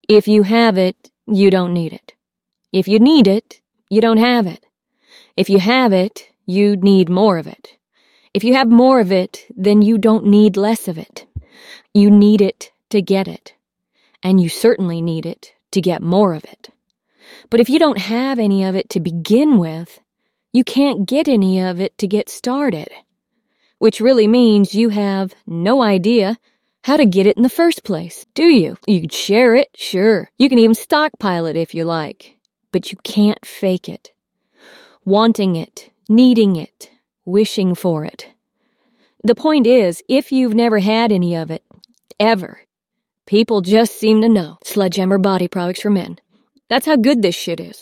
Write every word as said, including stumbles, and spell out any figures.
If you have it, you don't need it. If you need it, you don't have it. If you have it, you need more of it. If you have more of it, then you don't need less of it. You need it to get it. And you certainly need it to get more of it. But if you don't have any of it to begin with, you can't get any of it to get started. Which really means you have no idea how to get it in the first place, do you? You can share it, sure. You can even stockpile it if you like. But you can't fake it. Wanting it, needing it, wishing for it. The point is, if you've never had any of it, ever, people just seem to know. Sledgehammer Body Products for Men. That's how good this shit is.